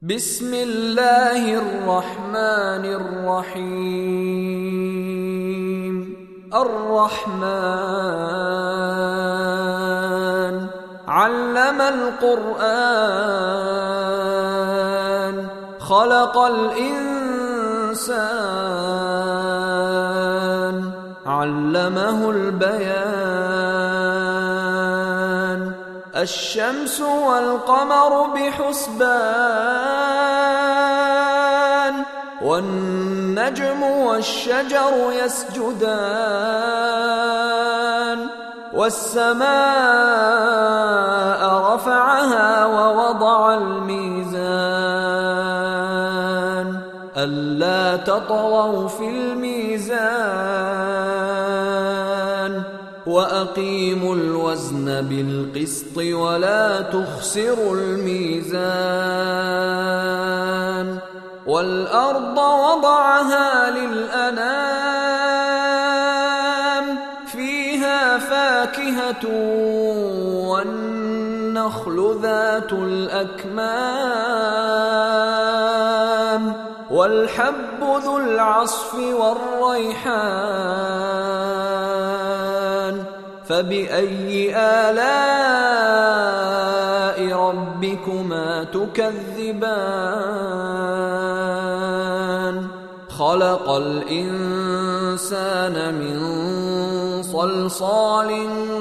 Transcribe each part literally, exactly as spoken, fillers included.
بسم الله الرحمن الرحيم. الرحمن علم القرآن خلق الإنسان علمه البيان. الشمس والقمر بحسبان والنجم والشجر يسجدان. والسماء رفعها ووضع الميزان ألا تطغوا في الميزان وأقيموا الوزن بالقسط ولا تخسروا الميزان. والأرض وضعها للأنام فيها فاكهة والنخل ذات الأكمام والحب ذو العصف والريحان. فبأي آلاء ربكما تكذبان؟ خلق الإنسان من صلصال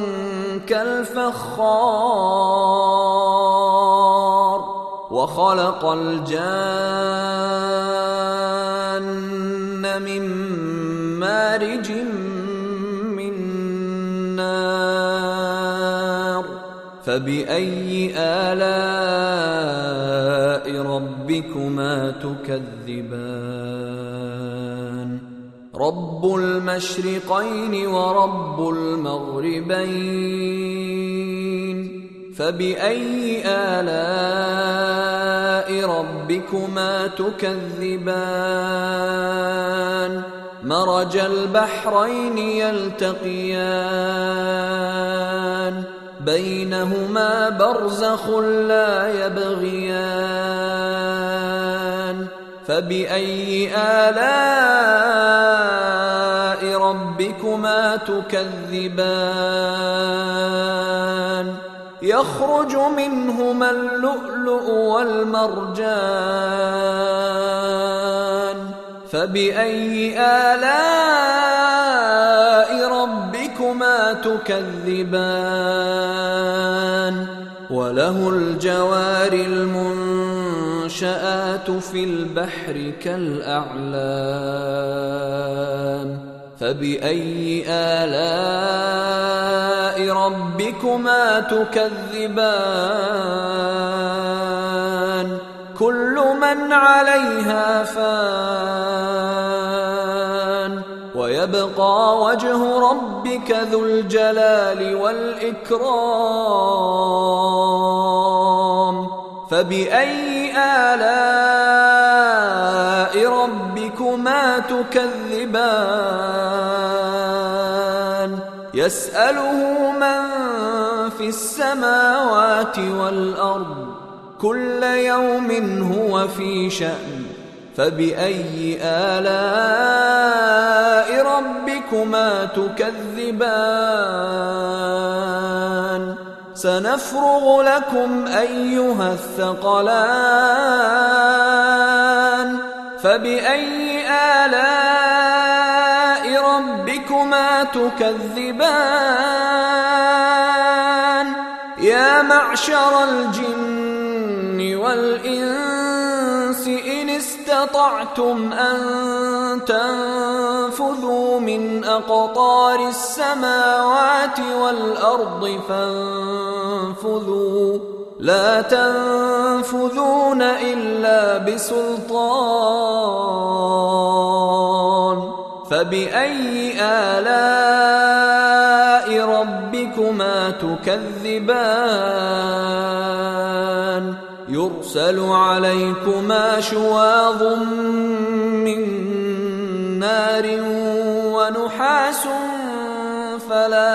كالفخار وخلق الجان من مارج من نار. فبأي آلاء ربكما تكذبان؟ رب المشرقين ورب المغربين. فبأي آلاء ربكما تكذبان؟ مرج البحرين يلتقيان بينهما برزخ لا يبغيان. فبأي آلاء ربكما تكذبان؟ يخرج منهما اللؤلؤ والمرجان. فبأي آلاء ربكما تكذبان؟ وله الجوار المنشآت في البحر كالأعلام. فبأي آلاء ربكما تكذبان؟ كل من عليها فان ويبقى وجه ربك ذو الجلال والإكرام. فبأي آلاء ربكما تكذبان؟ يسأله من في السماوات والأرض كل يوم هو في شأن. فبأي آلاء ربكما تكذبان؟ سنفرغ لكم أيها الثقلان. فبأي آلاء ربكما تكذبان؟ يا معشر الجن والإنس إن استطعتم أن تنفذوا من أقطار السماوات والأرض فانفذوا لا تنفذون إلا بسلطان. فبأي آلاء ربكما تكذبان؟ يرسل عليكما شواظ من نار ونحاس فلا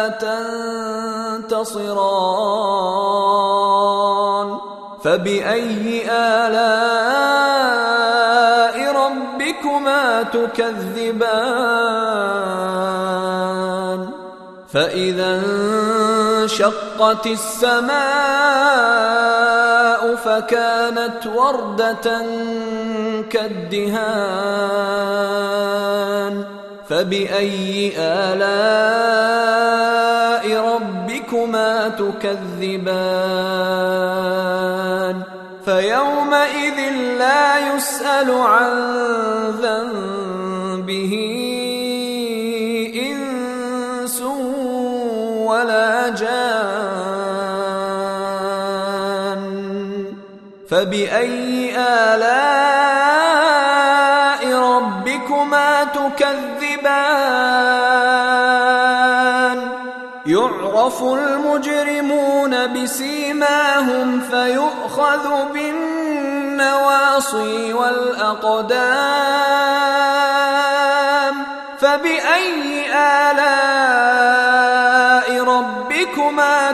تنتصران. فبأي آلاء تكذبان فإذا انشقت السماء فكانت وردة كالدهان فبأي آلاء ربكما تكذبان فيومئذ لا يسأل عن ذنبه إنس ولا جان فبأي آلاء ربكما تكذبان يعرف المجرمون بسيماهم فيؤخذ بالنواصي والأقدام فبأي آلاء ربكما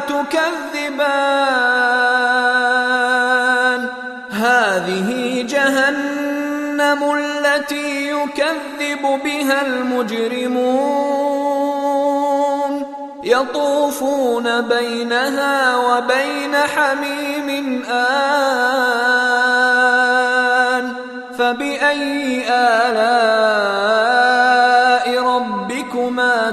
تكذبان هذه جهنم التي يكذب بها المجرمون يطوفون بينها وبين حميم آن فبأي آلاء ربكما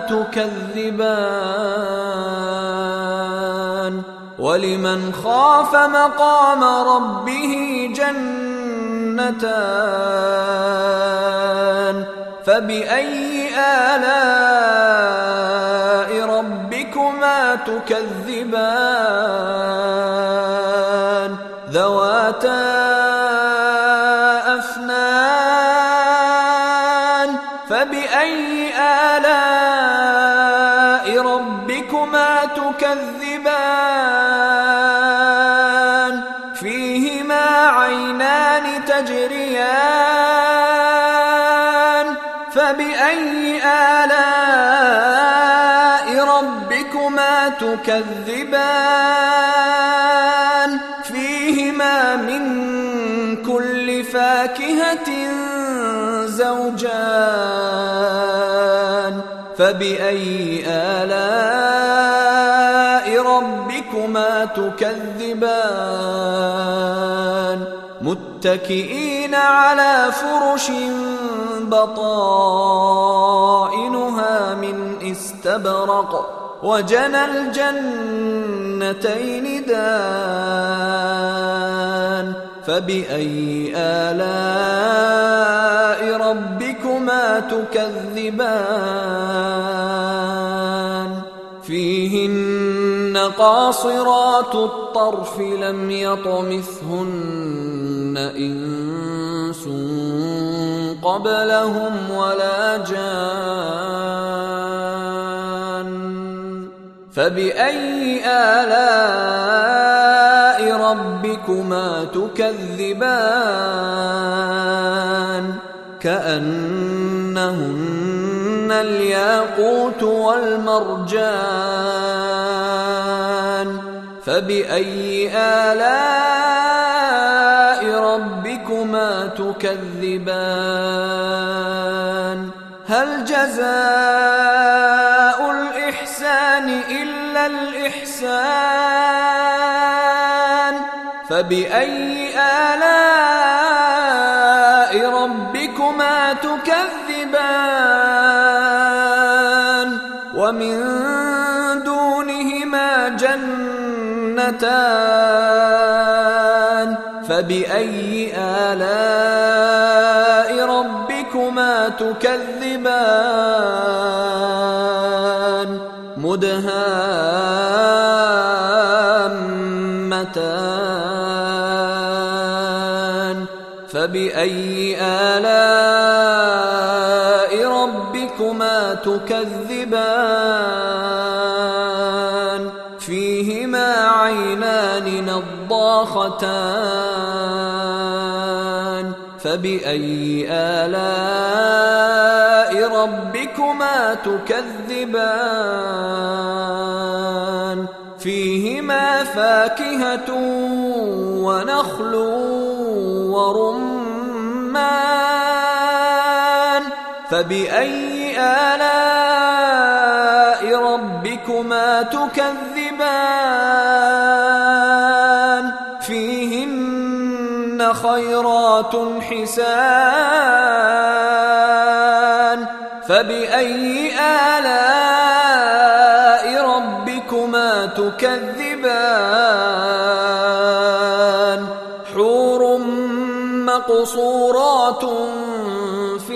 تكذبان ولمن خاف مقام ربه جنتان فبأي آلاء ربكما تكذبان ذواتا أفنان فبأي آلاء ربكما تكذبان فيهما عينان تجريان فبأي آلاء ربكما تكذبان فيهما من كل فاكهة زوجان فبأي آلاء ربكما تكذبان متكئين على فرش بطائنها من استبرق وجنى الجنتين دان فبأي آلاء ربكما تكذبان فيهن قاصرات الطرف لم يطمثهن إنس قبلهم ولا جان فبأي آلاء ربكما تكذبان كأنهن الياقوت والمرجان فبأي آلاء ربكما تكذبان هل جزاء الإحسان إلا الإحسان فبأي آلاء ربكما تكذبان ومن دونهما جنتان فبأي آلاء ربكما تكذبان مدهامتان فبأي آلاء ربكما تكذبان فيهما عينان نضاختان فبأي آلاء ربكما تكذبان فيهما فاكهة ونخل ورمان فبأي آلاء ربكما تكذبان فيهن خيرات حسان فبأي آلاء ربكما تكذبان حور مقصورات في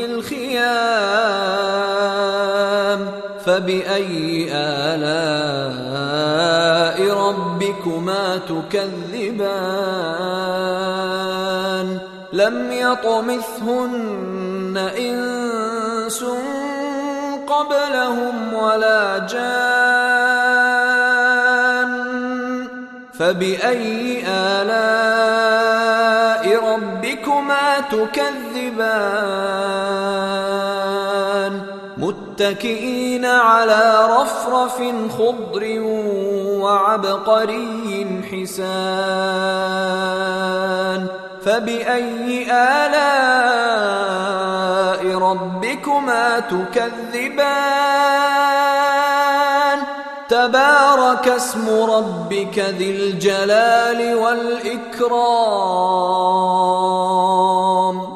الخيام فبأي آلاء ربكما تكذبان لم يطمثهن إنس قبلهم ولا جان فبأي آلاء ربكما تكذبان متكئين على رفرف خضر وعبقري حسان فبأي آلاء ربكما تكذبان تبارك اسم ربك ذي الجلال والإكرام